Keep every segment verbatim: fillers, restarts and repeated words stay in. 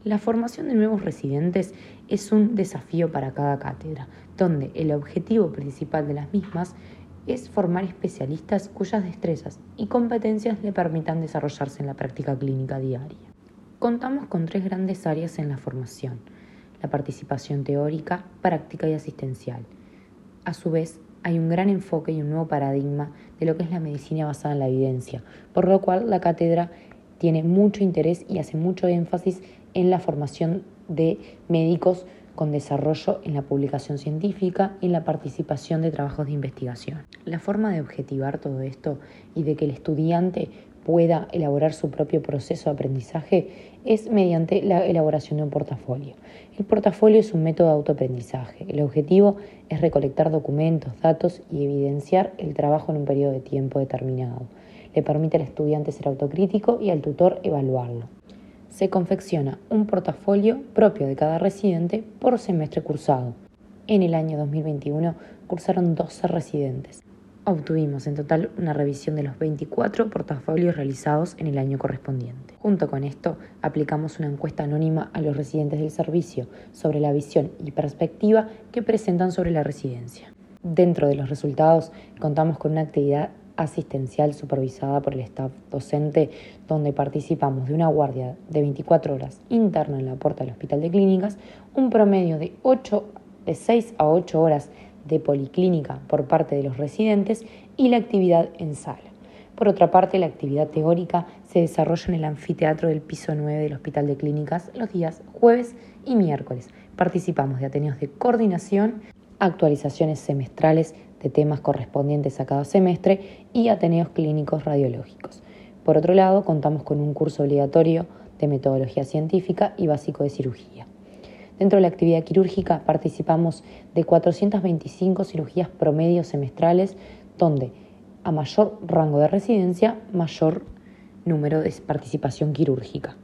La formación de nuevos residentes es un desafío para cada cátedra, donde el objetivo principal de las mismas es formar especialistas cuyas destrezas y competencias le permitan desarrollarse en la práctica clínica diaria. Contamos con tres grandes áreas en la formación: la participación teórica, práctica y asistencial. A su vez, hay un gran enfoque y un nuevo paradigma de lo que es la medicina basada en la evidencia, por lo cual la cátedra tiene mucho interés y hace mucho énfasis en la formación de médicos con desarrollo en la publicación científica y en la participación de trabajos de investigación. La forma de objetivar todo esto y de que el estudiante pueda elaborar su propio proceso de aprendizaje es mediante la elaboración de un portafolio. El portafolio es un método de autoaprendizaje. El objetivo es recolectar documentos, datos y evidenciar el trabajo en un periodo de tiempo determinado. Le permite al estudiante ser autocrítico y al tutor evaluarlo. Se confecciona un portafolio propio de cada residente por semestre cursado. En el año dos mil veintiuno cursaron doce residentes. Obtuvimos en total una revisión de los veinticuatro portafolios realizados en el año correspondiente. Junto con esto, aplicamos una encuesta anónima a los residentes del servicio sobre la visión y perspectiva que presentan sobre la residencia. Dentro de los resultados, contamos con una actividad asistencial supervisada por el staff docente, donde participamos de una guardia de veinticuatro horas interna en la puerta del Hospital de Clínicas, un promedio de, ocho, de seis a ocho horas de policlínica por parte de los residentes y la actividad en sala. Por otra parte, la actividad teórica se desarrolla en el anfiteatro del piso nueve del Hospital de Clínicas los días jueves y miércoles. Participamos de ateneos de coordinación, actualizaciones semestrales de temas correspondientes a cada semestre y ateneos clínicos radiológicos. Por otro lado, contamos con un curso obligatorio de metodología científica y básico de cirugía. Dentro de la actividad quirúrgica participamos de cuatrocientas veinticinco cirugías promedio semestrales, donde a mayor rango de residencia, mayor número de participación quirúrgica.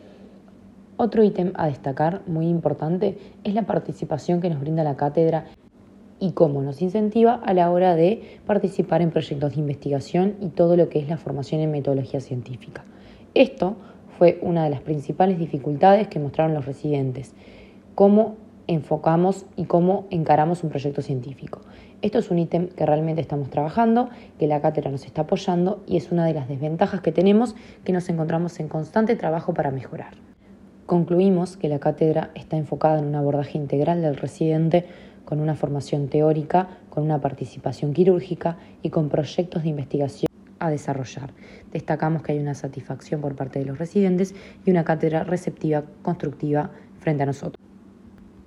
Otro ítem a destacar, muy importante, es la participación que nos brinda la cátedra y cómo nos incentiva a la hora de participar en proyectos de investigación y todo lo que es la formación en metodología científica. Esto fue una de las principales dificultades que mostraron los residentes: cómo enfocamos y cómo encaramos un proyecto científico. Esto es un ítem que realmente estamos trabajando, que la cátedra nos está apoyando y es una de las desventajas que tenemos, que nos encontramos en constante trabajo para mejorar. Concluimos que la cátedra está enfocada en un abordaje integral del residente, con una formación teórica, con una participación quirúrgica y con proyectos de investigación a desarrollar. Destacamos que hay una satisfacción por parte de los residentes y una cátedra receptiva, constructiva frente a nosotros.